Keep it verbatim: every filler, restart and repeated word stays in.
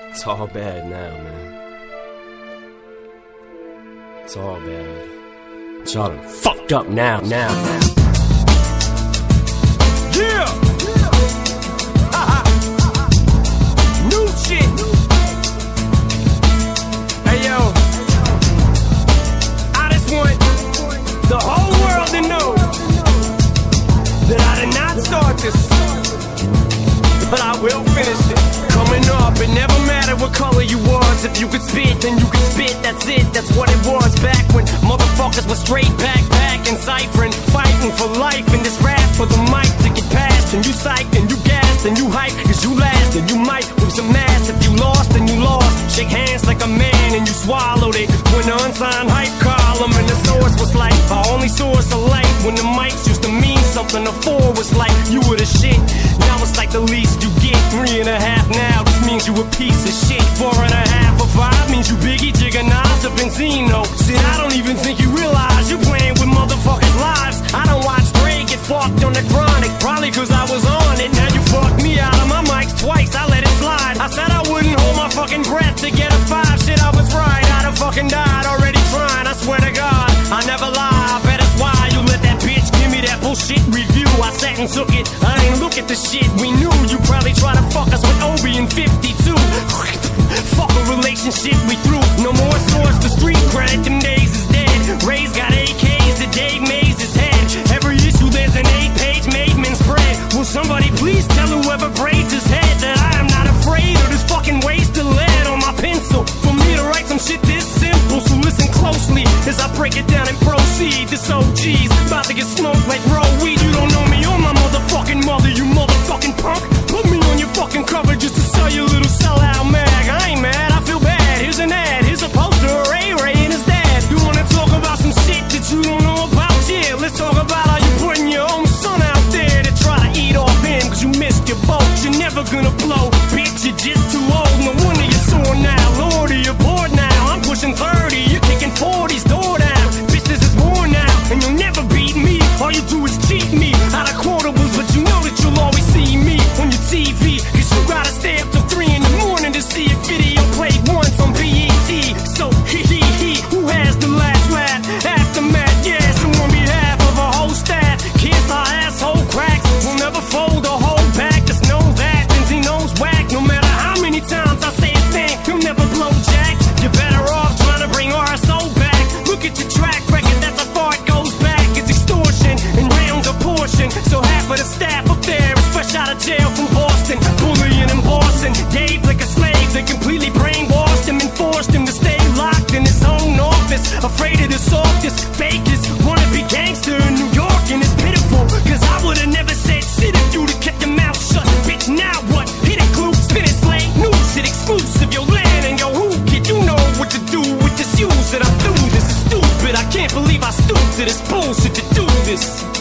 It's all bad now, man. It's all bad. It's all fucked up now, now, now. Yeah! New shit! Hey yo, I just want the whole world to know that I did not start this, but I will finish it. Coming up, it never mattered what color you was. If you could spit, then you could spit, that's it, that's what it was. Back when motherfuckers were straight backpack and ciphering, fighting for life in this rap for the mic to get past. And you psyched, and you gassed, and you hyped, cause you last, and you might with some ass. If you lost, then you lost. Shake hands like a man, and you swallowed it. When the unsigned hype column and the source was like our only source of light. When the mics used to mean something, the four was like you were the shit. Now it's like the least you get. Three and a half now, this means you a piece of shit. Four and a half or five means you Biggie, Jigga, Nas, or Benzino. Shit, I don't even think you realize you're playing with motherfuckers' lives. I don't watch Dre get fucked on the chronic, probably cause I was on it. Now you fucked me out of my mics twice, I let it slide. I said I wouldn't hold my fucking breath to get a five. Shit, I was right, I'd have fucking died already trying. I swear to God, I never lie. I bet it's why you let that bitch give me that bullshit review. I sat and took it, I ain't look at the shit we knew. You probably try to fuck us with Obi and fifty-two. Fuck a relationship we threw. No more source for street credit, them days is dead. Ray's got A Ks that Dave Mays his head. Every issue there's an eight page made men spread. Will somebody please tell whoever braids his head that I am not afraid of this fucking waste of lead on my pencil. For me to write some shit this simple, so listen closely as I break it down and proceed. This O G's about to get smoked like raw weed. You don't know me or my motherfucking mother, you motherfucking punk. Put me on your fucking cover just to sell your little sellout mag. I ain't mad, I feel bad. Here's an ad, here's a poster of Ray Ray and his dad. You wanna talk about some shit that you don't know about? Yeah, let's talk about how you putting your own son out there to try to eat off him, cause you missed your boat. You're never gonna blow, bitch, you're just too old. No wonder you're sore now, Lord, you're bored now. I'm pushing thirty, you're kicking forties, door down. Bitch, this is war now, and you'll never beat me. All you do is cheat me out of quotables, but you know that you'll always see me on your T V, cause you gotta stay up till three in the morning to see a video played once on B E T. So he he he, who has the last laugh? Aftermath, yeah, so on behalf of a whole staff, kiss our asshole cracks. We'll never fold or hold back, just know that Benzino's whack. No matter how many times I say his thing, he'll never blow jack. You're better off trying to bring R S O back. Look at your track record, that's how far it goes back. It's extortion and rounds a portion. So half of the staff up there is fresh out of jail from Boston, bullying and bossing Dave like a slave. They completely brainwashed him and forced him to stay locked in his own office, afraid of the softest, fakest, wanna be gangster in New York. And it's pitiful, cause I would've never said shit if you'd have kept your mouth shut. Bitch, now what? Hit it, glue, spin it, slay, new shit exclusive. Your land and your who, kid, you know what to do with this use that I'm through. This is stupid, I can't believe I stooped to this bullshit to do this.